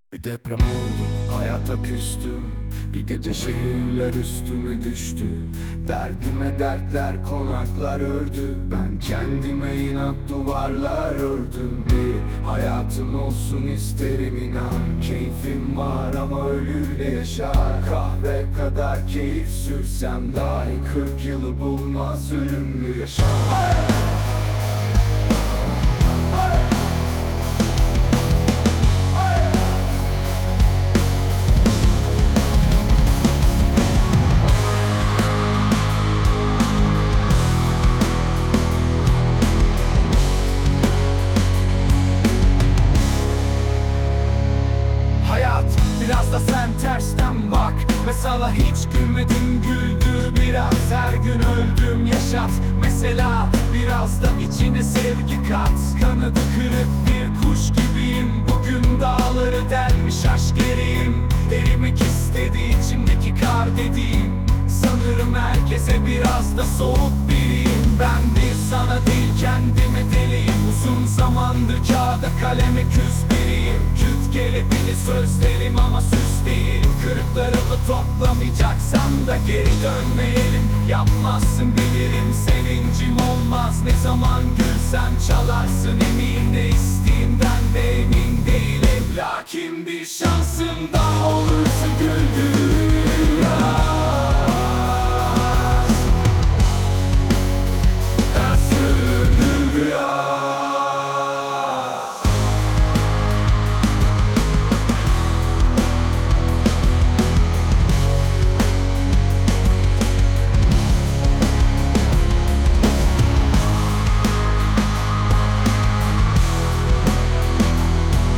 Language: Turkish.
Bir deprem oldu, hayata küstüm. Bir gece şehirler üstüme düştü. Derdime dertler, konaklar ördü. Ben kendime inat duvarlar ördüm. Bir hayatım olsun isterim inan. Keyfim var ama ölüyle yaşar. Kahve kadar keyif sürsem dahi 40 yılı bulmaz ölümlü yaşam. Biraz da sen tersten bak. Mesela hiç gülmedim, güldür biraz. Her gün öldüm, yaşat. Mesela biraz da içine sevgi kat. Kanadı kırık bir kuş gibiyim. Bugün dağları delmiş aşk eriyim. Erimek istedi içimdeki kar dediğim. Sanırım herkese biraz da soğuk biriyim. Ben bir sana değil kendime deliyim. Uzun zamandır kağıda kaleme küs biriyim. Küt kelepili sözlerim ama süs değil. Kırıklarımı toplamayacaksan da geri dönmeyelim. Yapmazsın bilirim, sevincim olmaz. Ne zaman gülsen çalarsın, emin de isteğimden de emin değilim. Lakin bir şansım daha olur.